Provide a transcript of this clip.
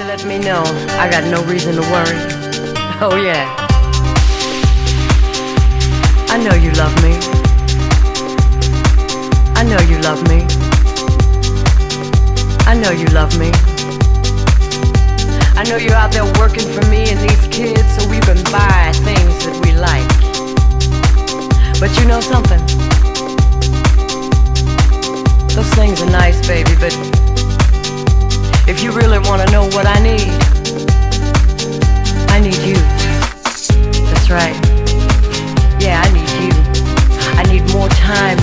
to let me know I got no reason to worry. Oh yeah. I know you love me. I know you love me. I know you love me. I know you're out there working for me and these kids so we can buy things that we like. But you know something? Those things are nice, baby, but if you really want to know what I need you. That's right. Yeah, I need you. I need more time